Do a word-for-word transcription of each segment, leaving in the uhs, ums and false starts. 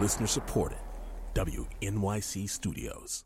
Listener supported. W N Y C Studios.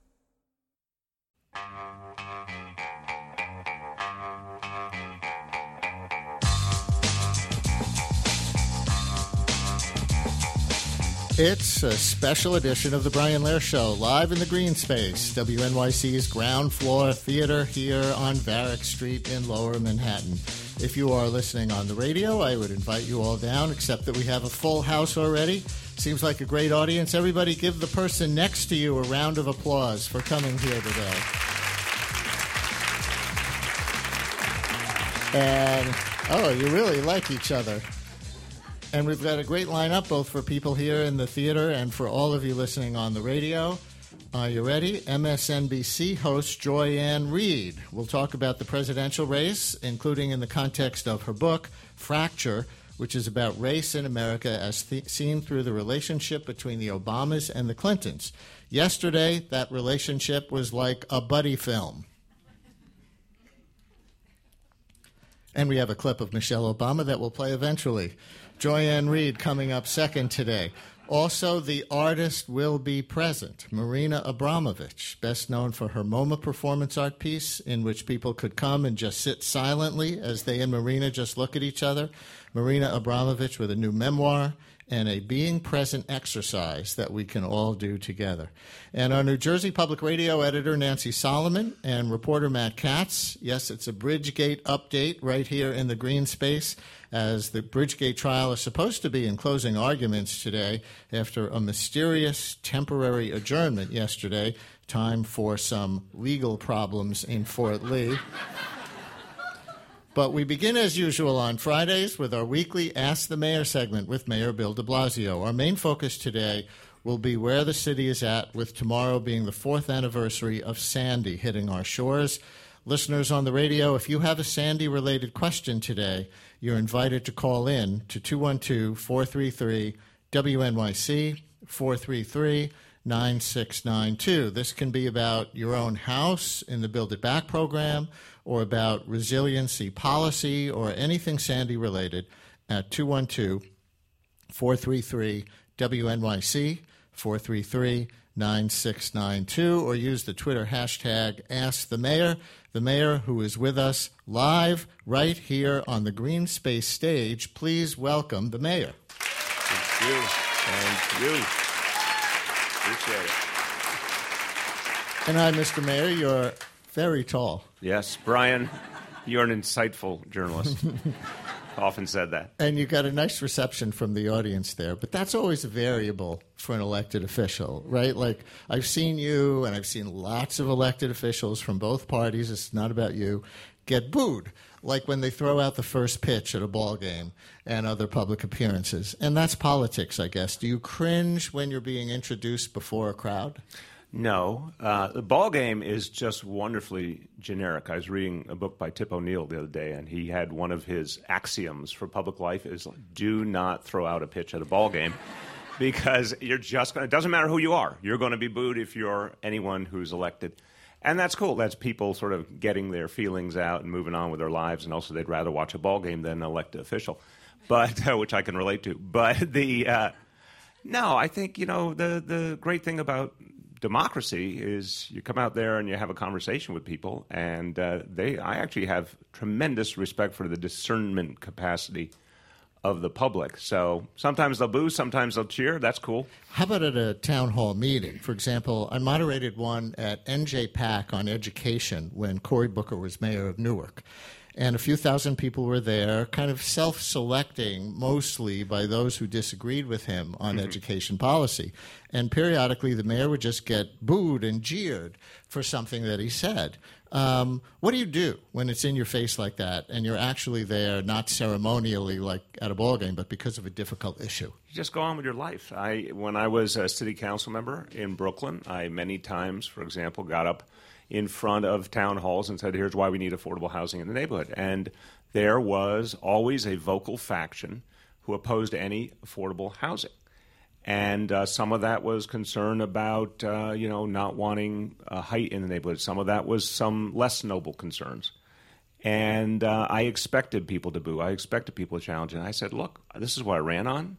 It's a special edition of the Brian Lehrer Show, live in the green space, W N Y C's ground floor theater here on Varick Street in Lower Manhattan. If you are listening on the radio, I would invite you all down, except that we have a full house already. Seems like a great audience. Everybody give the person next to you a round of applause for coming here today. And, oh, you really like each other. And we've got a great lineup, both for people here in the theater and for all of you listening on the radio. Are you ready? M S N B C host Joy Ann Reid will talk about the presidential race, including in the context of her book, Fracture, which is about race in America as th- seen through the relationship between the Obamas and the Clintons. Yesterday, that relationship was like a buddy film. And we have a clip of Michelle Obama that we'll play eventually. Joy Ann Reid coming up second today. Also, the artist will be present. Marina Abramovich, best known for her MoMA performance art piece, in which people could come and just sit silently as they and Marina just look at each other. Marina Abramovich with a new memoir and a being present exercise that we can all do together. And our New Jersey Public Radio editor, Nancy Solomon, and reporter Matt Katz. Yes, it's a Bridgegate update right here in the green space, as the Bridgegate trial is supposed to be in closing arguments today after a mysterious temporary adjournment yesterday. Time for some legal problems in Fort Lee. But we begin, as usual, on Fridays with our weekly Ask the Mayor segment with Mayor Bill de Blasio. Our main focus today will be where the city is at, with tomorrow being the fourth anniversary of Sandy hitting our shores. Listeners on the radio, if you have a Sandy-related question today, you're invited to call in to two one two, four three three, W N Y C, four three three, nine six nine two. This can be about your own house in the Build It Back program, or about resiliency policy, or anything Sandy-related at two one two, four three three, W N Y C, four three three, nine six nine two, or use the Twitter hashtag AskTheMayor. The mayor, who is with us live right here on the Green Space stage. Please welcome the mayor. Thank you. Thank you. Appreciate it. And hi, Mister Mayor. You're very tall. Yes, Brian, you're an insightful journalist. Often said that. And you got a nice reception from the audience there. But that's always a variable for an elected official, right? Like, I've seen you, and I've seen lots of elected officials from both parties, it's not about you, get booed, like when they throw out the first pitch at a ball game and other public appearances. And that's politics, I guess. Do you cringe when you're being introduced before a crowd? No. Uh, the ball game is just wonderfully generic. I was reading a book by Tip O'Neill the other day, and he had one of his axioms for public life is do not throw out a pitch at a ball game, because you're just going to, it doesn't matter who you are. You're going to be booed if you're anyone who's elected. And that's cool. That's people sort of getting their feelings out and moving on with their lives, and also they'd rather watch a ball game than an elected official, but uh, which I can relate to. But the uh, no, I think, you know, the the great thing about democracy is you come out there and you have a conversation with people, and uh, they. I actually have tremendous respect for the discernment capacity of the public. So sometimes they'll boo, sometimes they'll cheer. That's cool. How about at a town hall meeting? For example, I moderated one at N J PAC on education when Cory Booker was mayor of Newark. And a few thousand people were there, kind of self-selecting mostly by those who disagreed with him on mm-hmm. education policy. And periodically the mayor would just get booed and jeered for something that he said. Um, what do you do when it's in your face like that and you're actually there not ceremonially like at a ball game, but because of a difficult issue? You just go on with your life. I, when I was a city council member in Brooklyn, I many times, for example, got up in front of town halls and said, here's why we need affordable housing in the neighborhood. And there was always a vocal faction who opposed any affordable housing. And uh, some of that was concern about, uh, you know, not wanting uh, height in the neighborhood. Some of that was some less noble concerns. And uh, I expected people to boo. I expected people to challenge. And I said, look, this is what I ran on.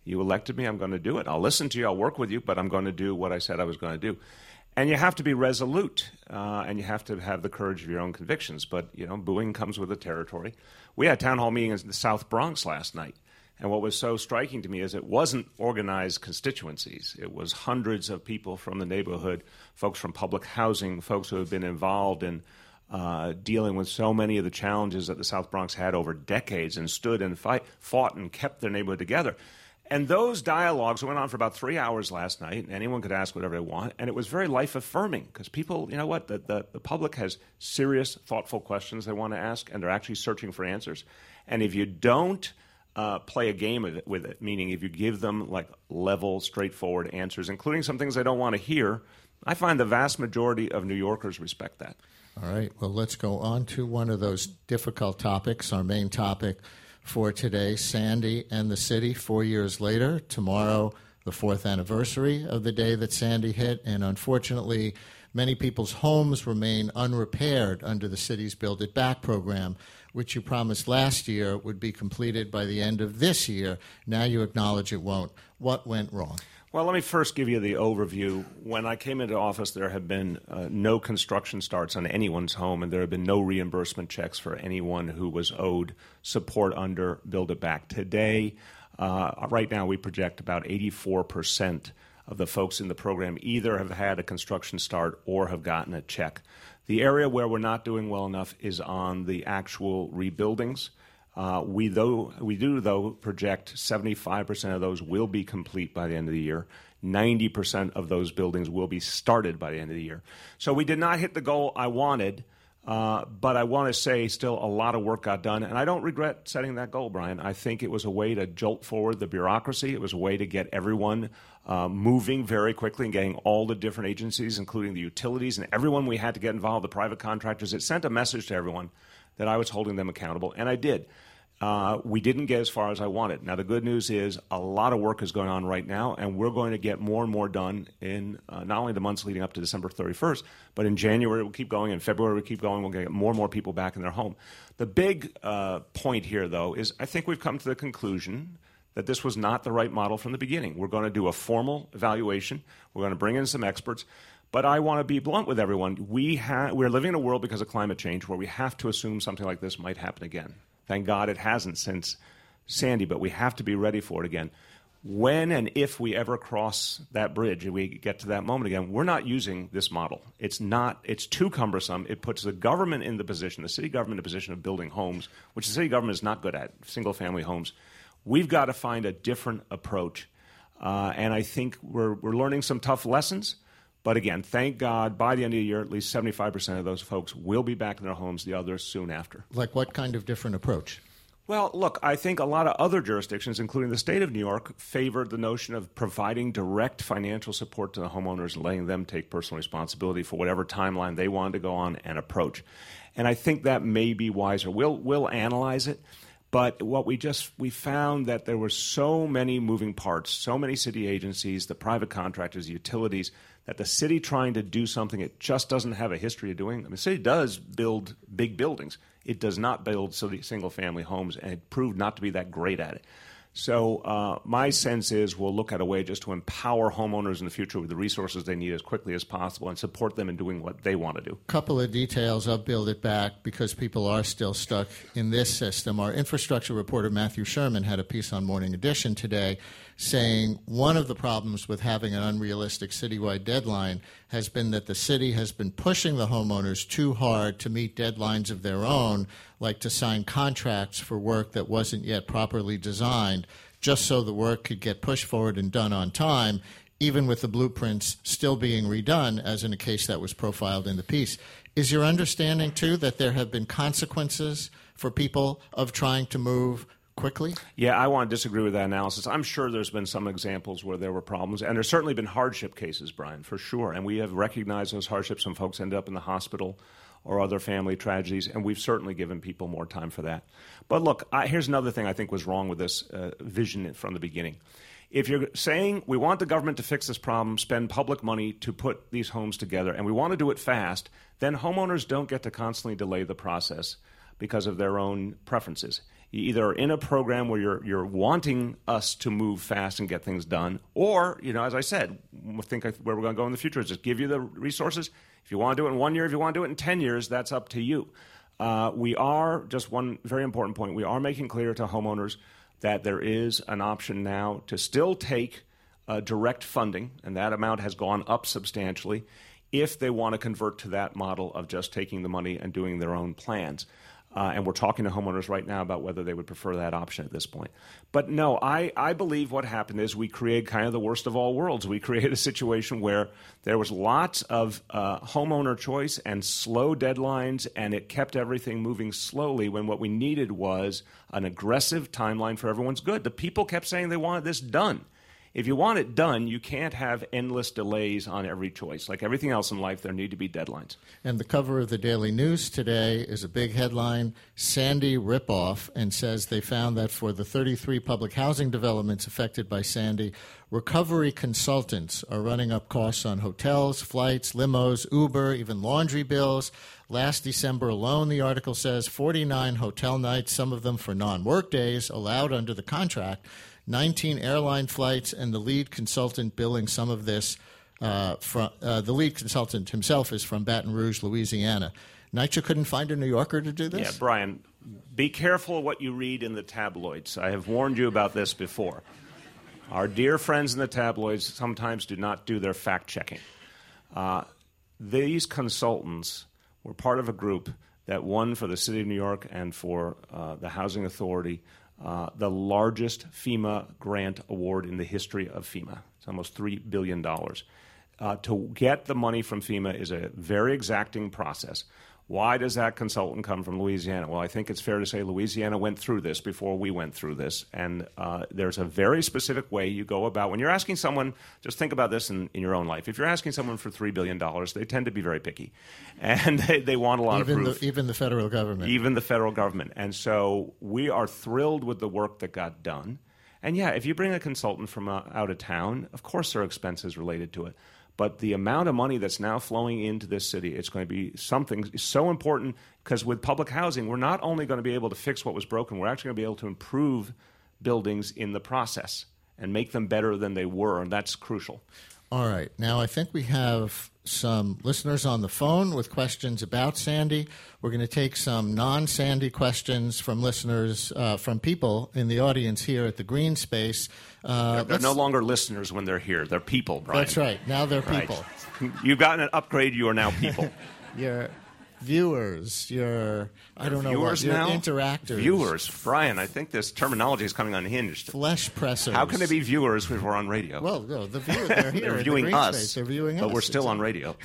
You elected me. I'm going to do it. I'll listen to you. I'll work with you, but I'm going to do what I said I was going to do. And you have to be resolute, uh, and you have to have the courage of your own convictions. But, you know, booing comes with the territory. We had a town hall meeting in the South Bronx last night. And what was so striking to me is it wasn't organized constituencies. It was hundreds of people from the neighborhood, folks from public housing, folks who have been involved in uh, dealing with so many of the challenges that the South Bronx had over decades and stood and fight, fought and kept their neighborhood together. And those dialogues went on for about three hours last night. Anyone could ask whatever they want. And it was very life-affirming because people, you know what, the, the, the public has serious, thoughtful questions they want to ask, and they're actually searching for answers. And if you don't Uh, play a game with it, with it, meaning if you give them like level, straightforward answers, including some things they don't want to hear, I find the vast majority of New Yorkers respect that. All right. Well, let's go on to one of those difficult topics, our main topic for today, Sandy and the city four years later. Tomorrow, the fourth anniversary of the day that Sandy hit, and unfortunately, many people's homes remain unrepaired under the city's Build It Back program, which you promised last year would be completed by the end of this year. Now you acknowledge it won't. What went wrong? Well, let me first give you the overview. When I came into office, there have been uh, no construction starts on anyone's home, and there have been no reimbursement checks for anyone who was owed support under Build It Back. Today, uh, right now, we project about eighty-four percent of the folks in the program either have had a construction start or have gotten a check. The area where we're not doing well enough is on the actual rebuildings. Uh, we, though, we do, though, project seventy-five percent of those will be complete by the end of the year. ninety percent of those buildings will be started by the end of the year. So we did not hit the goal I wanted, uh, but I want to say still a lot of work got done. And I don't regret setting that goal, Brian. I think it was a way to jolt forward the bureaucracy. It was a way to get everyone Uh, moving very quickly and getting all the different agencies, including the utilities and everyone we had to get involved, the private contractors. It sent a message to everyone that I was holding them accountable, and I did. Uh, we didn't get as far as I wanted. Now, the good news is a lot of work is going on right now, and we're going to get more and more done in uh, not only the months leading up to December thirty-first, but in January we'll keep going, in February we'll keep going. We'll get more and more people back in their home. The big uh, point here, though, is I think we've come to the conclusion that this was not the right model from the beginning. We're going to do a formal evaluation. We're going to bring in some experts. But I want to be blunt with everyone. We ha- we're living in a world because of climate change where we have to assume something like this might happen again. Thank God it hasn't since Sandy, but we have to be ready for it again. When and if we ever cross that bridge and we get to that moment again, we're not using this model. It's not. It's too cumbersome. It puts the government in the position, the city government in the position of building homes, which the city government is not good at, single-family homes. We've got to find a different approach, uh, and I think we're we're learning some tough lessons. But again, thank God, by the end of the year, at least seventy-five percent of those folks will be back in their homes, the others soon after. Like what kind of different approach? Well, look, I think a lot of other jurisdictions, including the state of New York, favored the notion of providing direct financial support to the homeowners and letting them take personal responsibility for whatever timeline they wanted to go on and approach. And I think that may be wiser. We'll we'll analyze it. But what we just we found that there were so many moving parts, so many city agencies, the private contractors, the utilities, that the city trying to do something it just doesn't have a history of doing. I mean, the city does build big buildings. It does not build single-family homes, and it proved not to be that great at it. So uh, my sense is we'll look at a way just to empower homeowners in the future with the resources they need as quickly as possible and support them in doing what they want to do. A couple of details of Build It Back because people are still stuck in this system. Our infrastructure reporter Matthew Sherman had a piece on Morning Edition today saying one of the problems with having an unrealistic citywide deadline has been that the city has been pushing the homeowners too hard to meet deadlines of their own, like to sign contracts for work that wasn't yet properly designed, just so the work could get pushed forward and done on time, even with the blueprints still being redone, as in a case that was profiled in the piece. Is your understanding, too, that there have been consequences for people of trying to move quickly? Yeah, I want to disagree with that analysis. I'm sure there's been some examples where there were problems, and there's certainly been hardship cases, Brian, for sure. And we have recognized those hardships when folks end up in the hospital or other family tragedies, and we've certainly given people more time for that. But look, I, here's another thing I think was wrong with this uh, vision from the beginning. If you're saying we want the government to fix this problem, spend public money to put these homes together, and we want to do it fast, then homeowners don't get to constantly delay the process because of their own preferences. You either are in a program where you're you're wanting us to move fast and get things done, or, you know, as I said, I think where we're going to go in the future is just give you the resources. If you want to do it in one year, if you want to do it in ten years, that's up to you. Uh, we are, just one very important point, we are making clear to homeowners that there is an option now to still take uh, direct funding, and that amount has gone up substantially, if they want to convert to that model of just taking the money and doing their own plans. Uh, and we're talking to homeowners right now about whether they would prefer that option at this point. But no, I, I believe what happened is we created kind of the worst of all worlds. We created a situation where there was lots of uh, homeowner choice and slow deadlines, and it kept everything moving slowly when what we needed was an aggressive timeline for everyone's good. The people kept saying they wanted this done. If you want it done, you can't have endless delays on every choice. Like everything else in life, there need to be deadlines. And the cover of the Daily News today is a big headline, Sandy Ripoff, and says they found that for the thirty-three public housing developments affected by Sandy, recovery consultants are running up costs on hotels, flights, limos, Uber, even laundry bills. Last December alone, the article says, forty-nine hotel nights, some of them for non-work days, allowed under the contract, nineteen airline flights, and the lead consultant billing some of this. Uh, from uh, the lead consultant himself is from Baton Rouge, Louisiana. NYCHA couldn't find a New Yorker to do this? Yeah, Brian, be careful what you read in the tabloids. I have warned you about this before. Our dear friends in the tabloids sometimes do not do their fact-checking. Uh, these consultants were part of a group that won for the City of New York and for uh, the Housing Authority Uh, the largest FEMA grant award in the history of FEMA. It's almost three billion dollars. Uh, to get the money from FEMA is a very exacting process. Why does that consultant come from Louisiana? Well, I think it's fair to say Louisiana went through this before we went through this, and uh, there's a very specific way you go about. When you're asking someone, just think about this in, in your own life. If you're asking someone for three billion dollars, they tend to be very picky, and they, they want a lot even of proof. The, even the federal government. Even the federal government. And so we are thrilled with the work that got done. And yeah, if you bring a consultant from uh, out of town, of course there are expenses related to it. But the amount of money that's now flowing into this city, it's going to be something so important, because with public housing, we're not only going to be able to fix what was broken, we're actually going to be able to improve buildings in the process and make them better than they were, and that's crucial. All right. Now, I think we have some listeners on the phone with questions about Sandy. We're going to take some non-Sandy questions from listeners, uh, from people in the audience here at the Green Space. Uh, they're, they're no longer listeners when they're here. They're people, Brian. That's right. Now they're people. Right. You've gotten an upgrade. You are now people. You're viewers. You're, I don't know viewers what, you're now? interactors. Viewers. Brian, I think this terminology is coming unhinged. Flesh pressers. How can they be viewers if we're on radio? Well, no, the viewers, they're here. They're in viewing the Green us. Space. They're viewing but us. we're still It's on radio.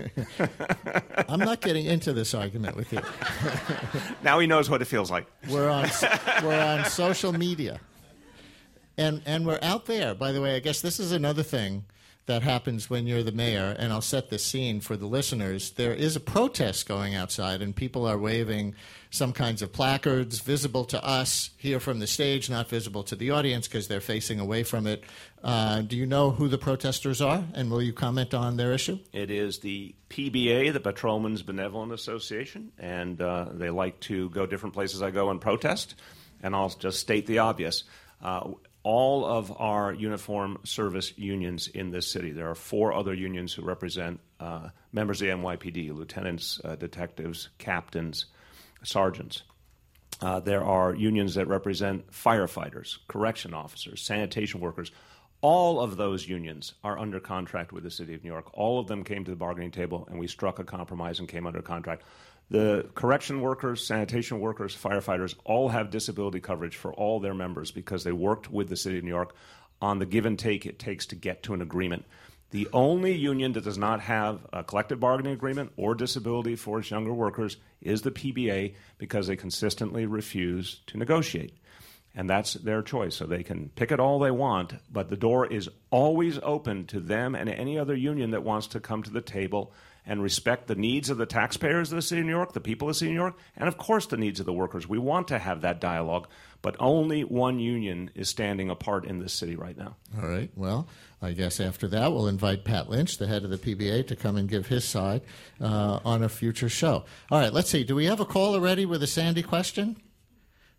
I'm not getting into this argument with you. Now he knows what it feels like. We're on we're on social media, and and we're out there. By the way, I guess this is another thing that happens when you're the mayor, and I'll set the scene for the listeners. There is a protest going outside, and people are waving some kinds of placards visible to us here from the stage, not visible to the audience because they're facing away from it. Uh, do you know who the protesters are, and will you comment on their issue? It is the P B A, the Patrolmen's Benevolent Association, and uh, they like to go different places I go and protest. And I'll just state the obvious. Uh, all of our uniform service unions in this city, there are four other unions who represent uh, members of the N Y P D, lieutenants, uh, detectives, captains, sergeants. Uh, there are unions that represent firefighters, correction officers, sanitation workers. All of those unions are under contract with the City of New York. All of them came to the bargaining table, and we struck a compromise and came under contract. The correction workers, sanitation workers, firefighters all have disability coverage for all their members because they worked with the City of New York on the give and take it takes to get to an agreement. The only union that does not have a collective bargaining agreement or disability for its younger workers is the P B A, because they consistently refuse to negotiate. And that's their choice. So they can pick it all they want, but the door is always open to them and any other union that wants to come to the table and respect the needs of the taxpayers of the City of New York, the people of the City of New York, and of course the needs of the workers. We want to have that dialogue, but only one union is standing apart in this city right now. All right. Well, I guess after that we'll invite Pat Lynch, the head of the P B A, to come and give his side uh, on a future show. All right. Let's see. Do we have a caller ready with a Sandy question?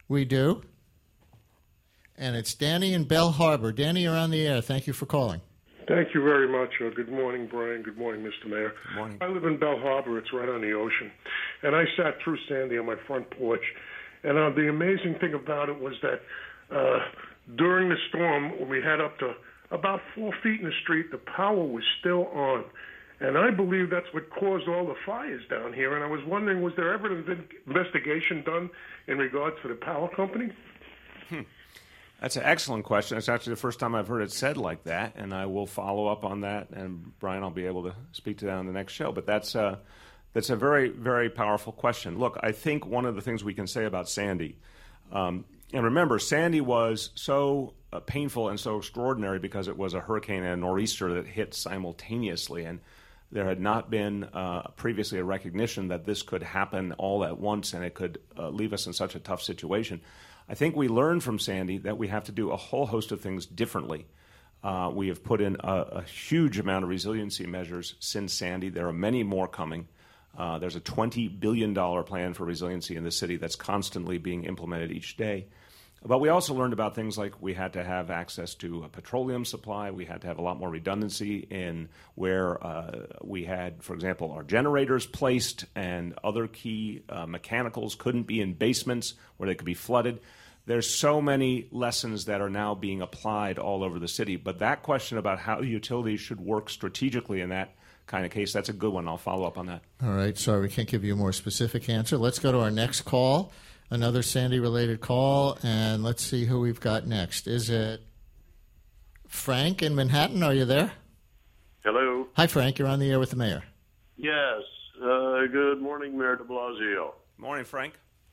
We do. And it's Danny in Bell Harbor. Danny, you're on the air. Thank you for calling. Thank you very much. Uh, good morning, Brian. Good morning, Mister Mayor. Good morning. I live in Bell Harbor. It's right on the ocean. And I sat through Sandy on my front porch. And uh, the amazing thing about it was that uh, during the storm, when we had up to about four feet in the street, the power was still on. And I believe that's what caused all the fires down here. And I was wondering, was there ever an investigation done in regards to the power company? Hmm. That's an excellent question. It's actually the first time I've heard it said like that, and I will follow up on that. And Brian, I'll be able to speak to that on the next show. But that's uh, that's a very, very powerful question. Look, I think one of the things we can say about Sandy, um, and remember, Sandy was so uh, painful and so extraordinary because it was a hurricane and a nor'easter that hit simultaneously, and there had not been uh, previously a recognition that this could happen all at once, and it could uh, leave us in such a tough situation. I think we learned from Sandy that we have to do a whole host of things differently. Uh, we have put in a, a huge amount of resiliency measures since Sandy. There are many more coming. Uh, there's a twenty billion dollars plan for resiliency in the city that's constantly being implemented each day. But we also learned about things like we had to have access to a petroleum supply. We had to have a lot more redundancy in where uh, we had, for example, our generators placed, and other key uh, mechanicals couldn't be in basements where they could be flooded. There's so many lessons that are now being applied all over the city. But that question about how utilities should work strategically in that kind of case, that's a good one. I'll follow up on that. All right. Sorry, we can't give you a more specific answer. Let's go to our next call. Another Sandy-related call, and let's see who we've got next. Is it Frank in Manhattan? Are you there? Hello. Hi, Frank. You're on the air with the mayor. Yes. Uh, good morning, Mayor de Blasio. Morning, Frank.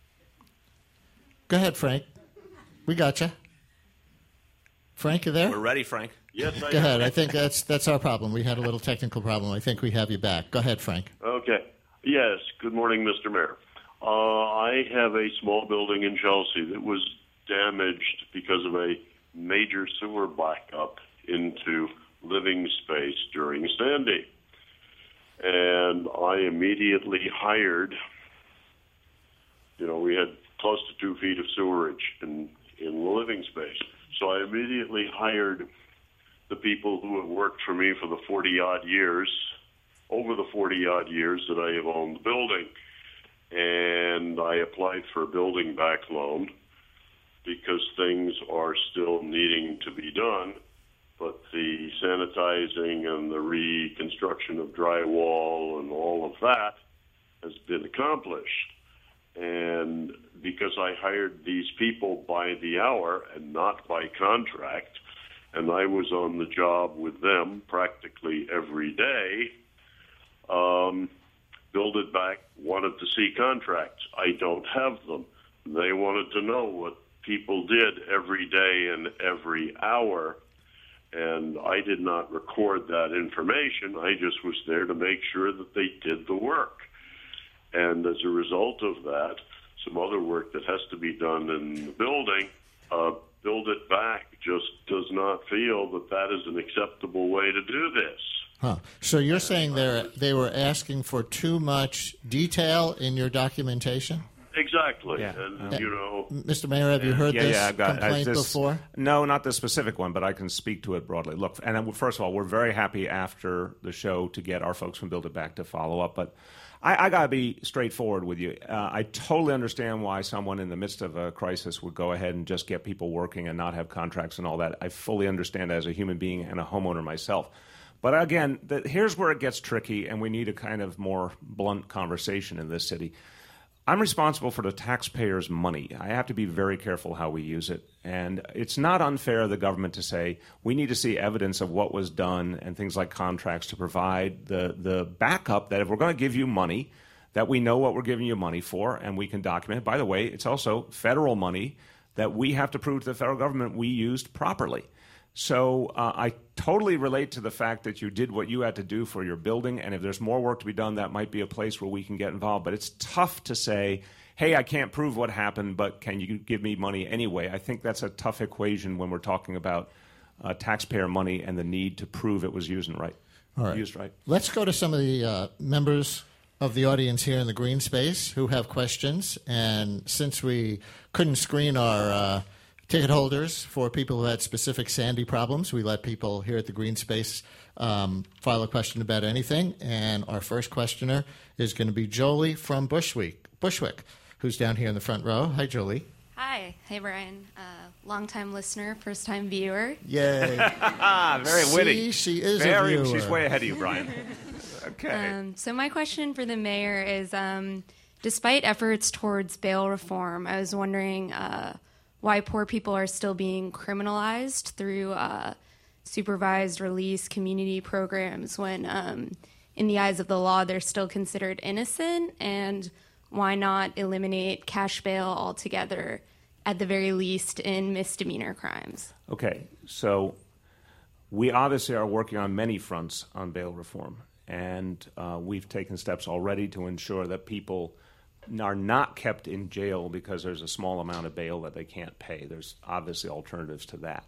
Go ahead, Frank. We got you. Frank, you there? We're ready, Frank. Yes, I Go am. ahead. I think that's that's our problem. We had a little technical problem. I think we have you back. Go ahead, Frank. Okay. Yes. Good morning, Mister Mayor. Uh, I have a small building in Chelsea that was damaged because of a major sewer backup into living space during Sandy. And I immediately hired, you know, we had close to two feet of sewerage in, in the living space. So I immediately hired the people who have worked for me for the forty-odd years, over the forty-odd years that I have owned the building. And I applied for a building back loan because things are still needing to be done, but the sanitizing and the reconstruction of drywall and all of that has been accomplished. And because I hired these people by the hour and not by contract, and I was on the job with them practically every day, um, Build It Back wanted to see contracts. I don't have them. They wanted to know what people did every day and every hour, and I did not record that information. I just was there to make sure that they did the work. And as a result of that, some other work that has to be done in the building, uh, Build It Back just does not feel that that is an acceptable way to do this. Huh. So you're saying they they were asking for too much detail in your documentation? Exactly. Yeah. And, you know, Mister Mayor, have you heard yeah, this yeah, I've got, complaint this, before? No, not the specific one, but I can speak to it broadly. Look, and first of all, we're very happy after the show to get our folks from Build It Back to follow up. But I, I got to be straightforward with you. Uh, I totally understand why someone in the midst of a crisis would go ahead and just get people working and not have contracts and all that. I fully understand as a human being and a homeowner myself. But again, the, here's where it gets tricky, and we need a kind of more blunt conversation in this city. I'm responsible for the taxpayers' money. I have to be very careful how we use it. And it's not unfair of the government to say we need to see evidence of what was done and things like contracts to provide the, the backup that if we're going to give you money, that we know what we're giving you money for and we can document it. By the way, it's also federal money that we have to prove to the federal government we used properly. So uh, I totally relate to the fact that you did what you had to do for your building, and if there's more work to be done, that might be a place where we can get involved. But it's tough to say, hey, I can't prove what happened, but can you give me money anyway? I think that's a tough equation when we're talking about uh, taxpayer money and the need to prove it was used right. All right. Used right. Let's go to some of the uh, members of the audience here in the green space who have questions. And since we couldn't screen our uh, ticket holders for people who had specific Sandy problems, we let people here at the green space um, file a question about anything. And our first questioner is going to be Jolie from Bushwick, Bushwick, who's down here in the front row. Hi, Jolie. Hi. Hey, Brian. Uh, long-time listener, first-time viewer. Yay. Very witty. See, she is Very, a viewer. She's way ahead of you, Brian. Okay. Um, so my question for the mayor is, um, despite efforts towards bail reform, I was wondering uh, why poor people are still being criminalized through uh, supervised release community programs when, um, in the eyes of the law, they're still considered innocent, and why not eliminate cash bail altogether, at the very least in misdemeanor crimes? Okay, so we obviously are working on many fronts on bail reform, and uh, we've taken steps already to ensure that people are not kept in jail because there's a small amount of bail that they can't pay. There's obviously alternatives to that.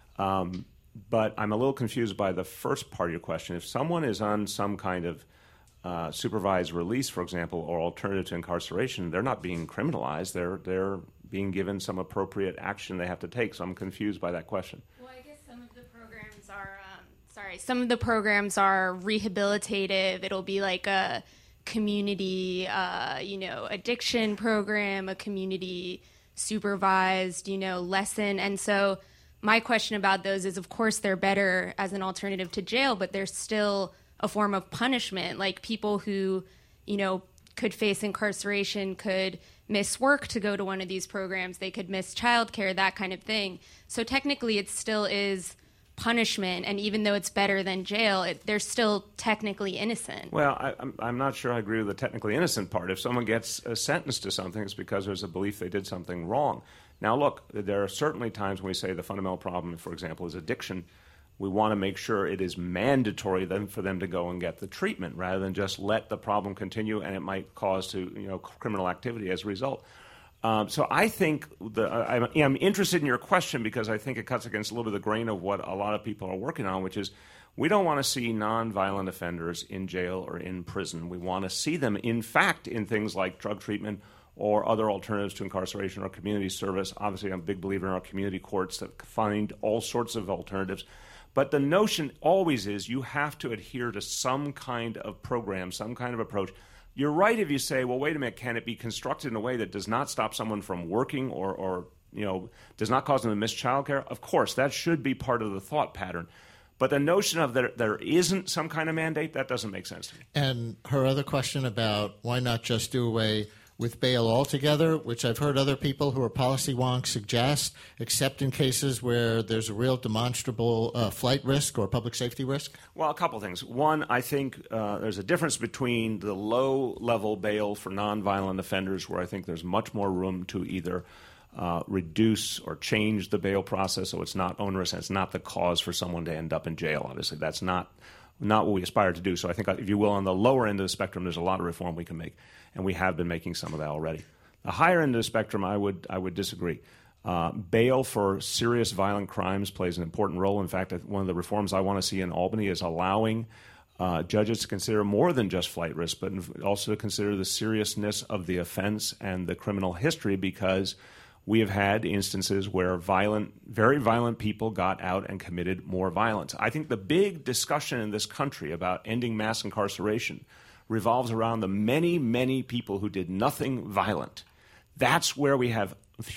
Um, but I'm a little confused by the first part of your question. If someone is on some kind of uh, supervised release, for example, or alternative to incarceration, they're not being criminalized. They're they're being given some appropriate action they have to take. So I'm confused by that question. Well, I guess some of the programs are, um, sorry, some of the programs are rehabilitative. It'll be like a community, uh, you know, addiction program, a community supervised, you know, lesson. And so my question about those is, of course, they're better as an alternative to jail, but they're still a form of punishment. Like people who, you know, could face incarceration could miss work to go to one of these programs. They could miss childcare, that kind of thing. So technically it still is punishment, and even though it's better than jail, it, they're still technically innocent. Well, I, I'm, I'm not sure I agree with the technically innocent part. If someone gets uh, sentenced to something, it's because there's a belief they did something wrong. Now, look, there are certainly times when we say the fundamental problem, for example, is addiction. We want to make sure it is mandatory then for them to go and get the treatment rather than just let the problem continue, and it might cause to you know criminal activity as a result. Um, so I think the, I'm, I'm interested in your question because I think it cuts against a little bit of the grain of what a lot of people are working on, which is we don't want to see nonviolent offenders in jail or in prison. We want to see them, in fact, in things like drug treatment or other alternatives to incarceration or community service. Obviously, I'm a big believer in our community courts that find all sorts of alternatives. But the notion always is you have to adhere to some kind of program, some kind of approach. You're right if you say, well, wait a minute, can it be constructed in a way that does not stop someone from working or, or you know, does not cause them to miss childcare? Of course, that should be part of the thought pattern. But the notion of that there isn't some kind of mandate, that doesn't make sense to me. And her other question about why not just do away with bail altogether, which I've heard other people who are policy wonks suggest, except in cases where there's a real demonstrable uh, flight risk or public safety risk? Well, a couple things. One, I think uh, there's a difference between the low-level bail for nonviolent offenders, where I think there's much more room to either uh, reduce or change the bail process so it's not onerous and it's not the cause for someone to end up in jail. Obviously, that's not not what we aspire to do. So I think, if you will, on the lower end of the spectrum, there's a lot of reform we can make, and we have been making some of that already. The higher end of the spectrum, I would I would disagree. Uh, bail for serious violent crimes plays an important role. In fact, one of the reforms I want to see in Albany is allowing uh, judges to consider more than just flight risk, but also to consider the seriousness of the offense and the criminal history, because we have had instances where violent, very violent people got out and committed more violence. I think the big discussion in this country about ending mass incarceration revolves around the many, many people who did nothing violent. That's where we have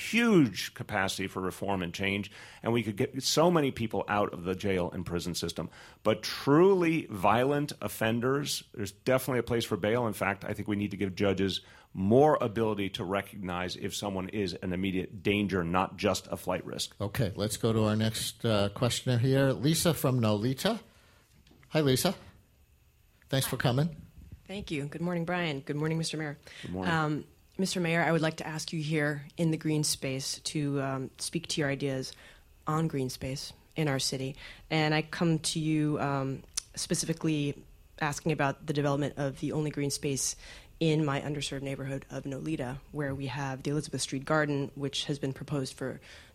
huge capacity for reform and change, and we could get so many people out of the jail and prison system. But truly violent offenders, there's definitely a place for bail. In fact, I think we need to give judges more ability to recognize if someone is an immediate danger, not just a flight risk. Okay, let's go to our next uh, questioner here. Lisa from Nolita. Hi, Lisa. Thanks for coming. Thank you. Good morning, Brian. Good morning, Mister Mayor. Good morning. Um, Mister Mayor, I would like to ask you here in the green space to um, speak to your ideas on green space in our city. And I come to you um, specifically asking about the development of the only green space in my underserved neighborhood of Nolita, where we have the Elizabeth Street Garden, which has been proposed for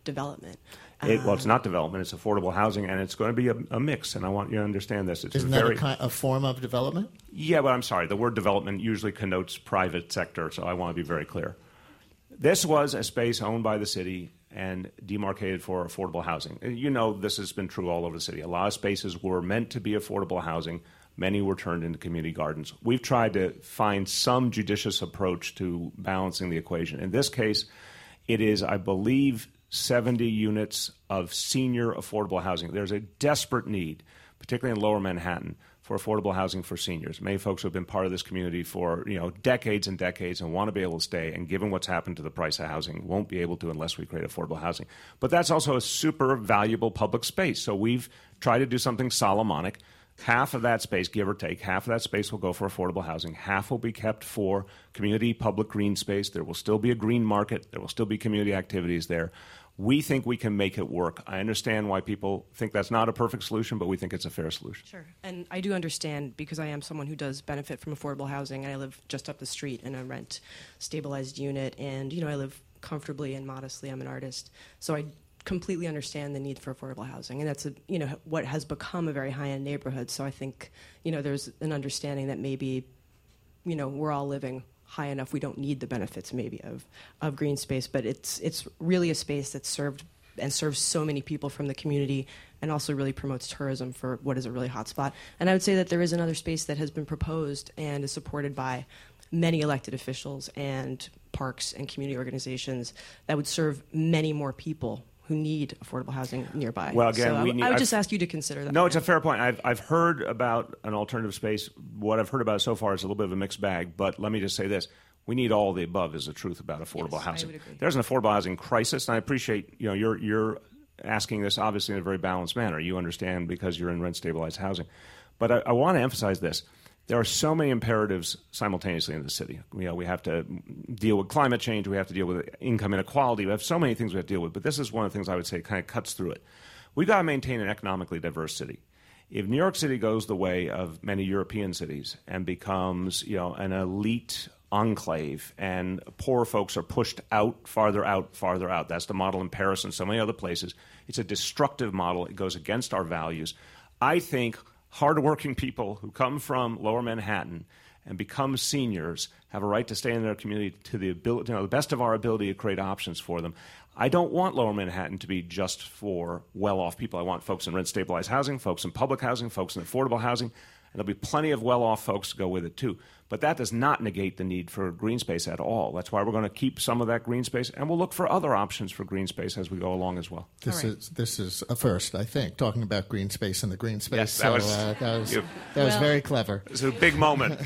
development. It, well, it's not development; it's affordable housing, and it's going to be a, a mix. And I want you to understand this. It's Isn't a very, that a, kind, a form of development? Yeah, but I'm sorry. The word development usually connotes private sector, so I want to be very clear. This was a space owned by the city and demarcated for affordable housing. You know, this has been true all over the city. A lot of spaces were meant to be affordable housing. Many were turned into community gardens. We've tried to find some judicious approach to balancing the equation. In this case, it is, I believe, seventy units of senior affordable housing. There's a desperate need, particularly in lower Manhattan, for affordable housing for seniors. Many folks who have been part of this community for, you know, decades and decades and want to be able to stay, and given what's happened to the price of housing, won't be able to unless we create affordable housing. But that's also a super valuable public space. So we've tried to do something Solomonic. Half of that space, give or take, half of that space will go for affordable housing. Half will be kept for community public green space. There will still be a green market. There will still be community activities there. We think we can make it work. I understand why people think that's not a perfect solution, but we think it's a fair solution. Sure. And I do understand, because I am someone who does benefit from affordable housing, and I live just up the street in a rent-stabilized unit, and, you know, I live comfortably and modestly. I'm an artist. So I completely understand the need for affordable housing, and that's a, you know, what has become a very high-end neighborhood. So I think, you know, there's an understanding that maybe, you know, we're all living high enough, we don't need the benefits maybe of, of green space, but it's it's really a space that's served and serves so many people from the community, and also really promotes tourism for what is a really hot spot. And I would say that there is another space that has been proposed and is supported by many elected officials and parks and community organizations that would serve many more people who need affordable housing nearby. Well, again, so we I, need, I would I've, just ask you to consider that. No, it's a fair point. I've, I've heard about an alternative space. What I've heard about so far is a little bit of a mixed bag, but let me just say this. We need all of the above is the truth about affordable yes, housing. I would agree. There's an affordable housing crisis, and I appreciate, you know, you're, you're asking this obviously in a very balanced manner. You understand because you're in rent-stabilized housing. But I, I want to emphasize this. There are so many imperatives simultaneously in the city. You know, we have to deal with climate change. We have to deal with income inequality. We have so many things we have to deal with. But this is one of the things I would say kind of cuts through it. We've got to maintain an economically diverse city. If New York City goes the way of many European cities and becomes, you know, an elite enclave and poor folks are pushed out, farther out, farther out, that's the model in Paris and so many other places. It's a destructive model. It goes against our values. I think hardworking people who come from lower Manhattan and become seniors have a right to stay in their community to the ability, you know, the best of our ability to create options for them. I don't want lower Manhattan to be just for well-off people. I want folks in rent-stabilized housing, folks in public housing, folks in affordable housing, and there'll be plenty of well-off folks to go with it too. But that does not negate the need for green space at all. That's why we're going to keep some of that green space, and we'll look for other options for green space as we go along as well. This right. is this is a first, I think, talking about green space and the green space. Yes, that so was, uh, that was, you, that was well, very clever. It's a big moment.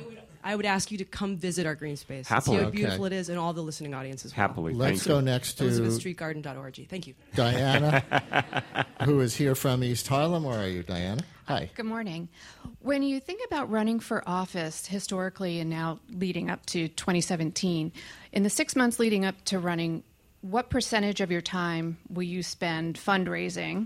I would ask you to come visit our green space. Happily. See how Okay. beautiful it is, and all the listening audience as well. Happily. Let's Thank go you. next to elizabeth street garden dot org. Thank you. Diana, who is here from East Harlem. Where are you, Diana? Hi. Good morning. When you think about running for office historically and now leading up to twenty seventeen, in the six months leading up to running, what percentage of your time will you spend fundraising?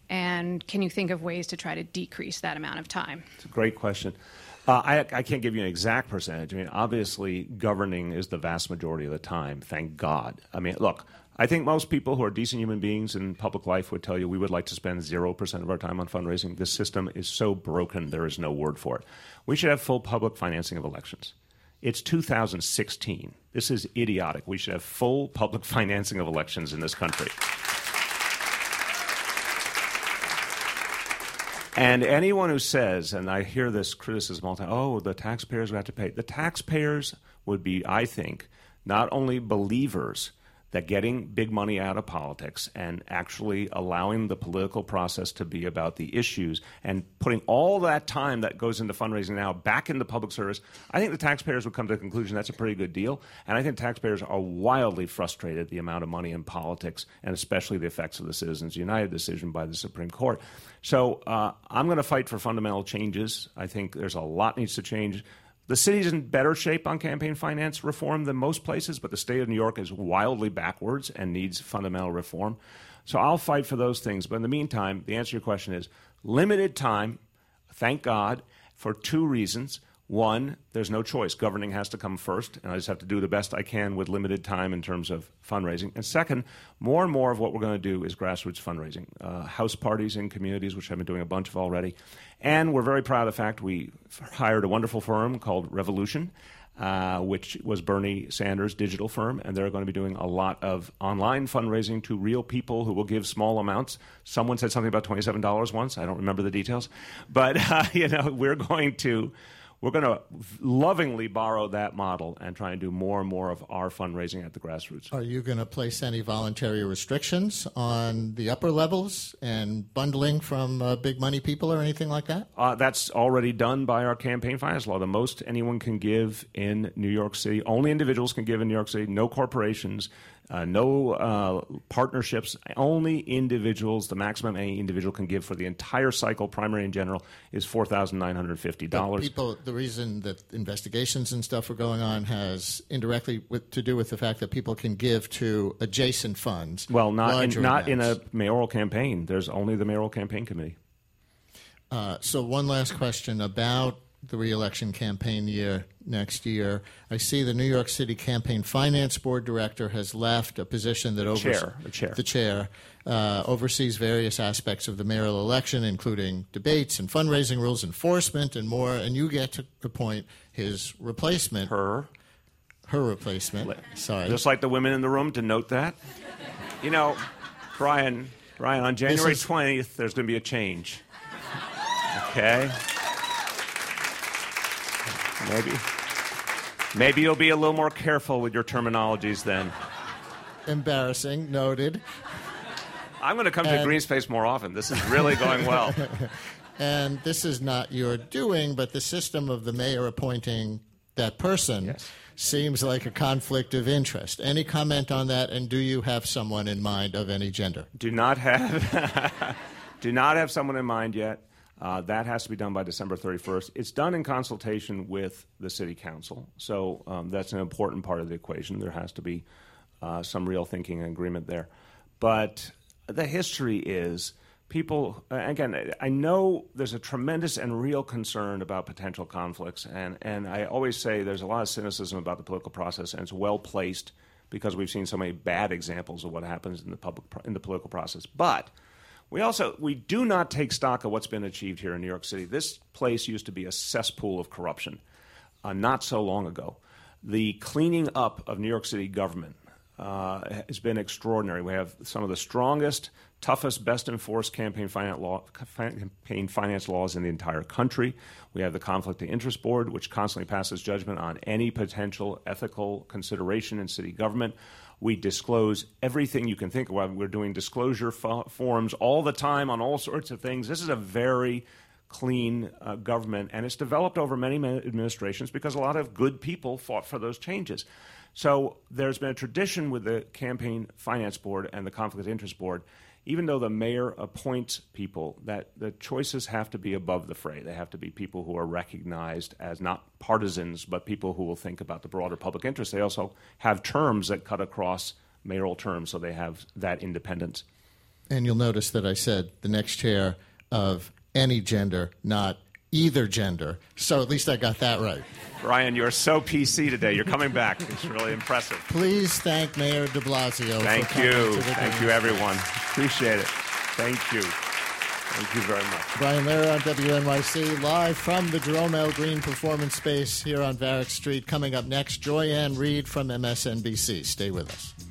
And can you think of ways to try to decrease that amount of time? It's a great question. Uh, I, I can't give you an exact percentage. I mean, obviously, governing is the vast majority of the time, thank God. I mean, look, I think most people who are decent human beings in public life would tell you we would like to spend zero percent of our time on fundraising. This system is so broken, there is no word for it. We should have full public financing of elections. It's two thousand sixteen. This is idiotic. We should have full public financing of elections in this country. And anyone who says, and I hear this criticism all the time, oh, the taxpayers would have to pay. The taxpayers would be, I think, not only believers that getting big money out of politics and actually allowing the political process to be about the issues and putting all that time that goes into fundraising now back into public service, I think the taxpayers would come to the conclusion that's a pretty good deal. And I think taxpayers are wildly frustrated at the amount of money in politics and especially the effects of the Citizens United decision by the Supreme Court. So uh, I'm going to fight for fundamental changes. I think there's a lot needs to change. The city's in better shape on campaign finance reform than most places, but the state of New York is wildly backwards and needs fundamental reform. So I'll fight for those things. But in the meantime, the answer to your question is limited time, thank God, for two reasons. One, there's no choice. Governing has to come first, and I just have to do the best I can with limited time in terms of fundraising. And second, more and more of what we're going to do is grassroots fundraising, uh, house parties in communities, which I've been doing a bunch of already. And we're very proud of the fact we hired a wonderful firm called Revolution, uh, which was Bernie Sanders' digital firm, and they're going to be doing a lot of online fundraising to real people who will give small amounts. Someone said something about twenty-seven dollars once. I don't remember the details. But, uh, you know, we're going to... We're going to lovingly borrow that model and try and do more and more of our fundraising at the grassroots. Are you going to place any voluntary restrictions on the upper levels and bundling from uh, big money people or anything like that? Uh, that's already done by our campaign finance law. The most anyone can give in New York City, only individuals can give in New York City, no corporations, uh, no uh, partnerships, only individuals. The maximum any individual can give for the entire cycle, primary and general, is four thousand nine hundred fifty dollars. But people, the reason that investigations and stuff are going on has indirectly with, to do with the fact that people can give to adjacent funds. Well, not in, not in events. a mayoral campaign. There's only the mayoral campaign committee. Uh, so one last question about the re-election campaign year next year. I see the New York City Campaign Finance Board director has left a position that oversees chair, the chair, the chair uh, oversees various aspects of the mayoral election, including debates and fundraising rules enforcement and more. And you get to appoint his replacement. Her. Her replacement. Sorry. Just like the women in the room to note that. You know, Brian, Brian, on January is... twentieth, there's going to be a change. Okay? Maybe. Maybe you'll be a little more careful with your terminologies then. Embarrassing. Noted. I'm going to come and... to Green Space more often. This is really going well. And this is not your doing, but the system of the mayor appointing that person yes. seems like a conflict of interest. Any comment on that? And do you have someone in mind of any gender? Do not have, do not have someone in mind yet. Uh, that has to be done by December thirty-first. It's done in consultation with the City Council, so um, that's an important part of the equation. There has to be uh, some real thinking and agreement there. But the history is people, uh, again, I know there's a tremendous and real concern about potential conflicts, and, and I always say there's a lot of cynicism about the political process, and it's well-placed because we've seen so many bad examples of what happens in the public in the political process. But We also we do not take stock of what's been achieved here in New York City. This place used to be a cesspool of corruption uh, not so long ago. The cleaning up of New York City government uh, has been extraordinary. We have some of the strongest, toughest, best enforced campaign finance, law, campaign finance laws in the entire country. We have the Conflict of Interest Board, which constantly passes judgment on any potential ethical consideration in city government. We disclose everything you can think of. We're doing disclosure fo- forms all the time on all sorts of things. This is a very clean uh, government, and it's developed over many, many administrations because a lot of good people fought for those changes. So there's been a tradition with the Campaign Finance Board and the Conflict of Interest Board, even though the mayor appoints people, that the choices have to be above the fray. They have to be people who are recognized as not partisans, but people who will think about the broader public interest. They also have terms that cut across mayoral terms, so they have that independence. And you'll notice that I said the next chair of any gender, not either gender. So at least I got that right. Brian, you're so P C today. You're coming back. It's really impressive. Please thank Mayor de Blasio. Thank for you. coming to the Thank you, everyone. Appreciate it. Thank you. Thank you very much. Brian Lehrer on W N Y C, live from the Jerome L. Green Performance Space here on Varick Street. Coming up next, Joy Ann Reid from M S N B C. Stay with us.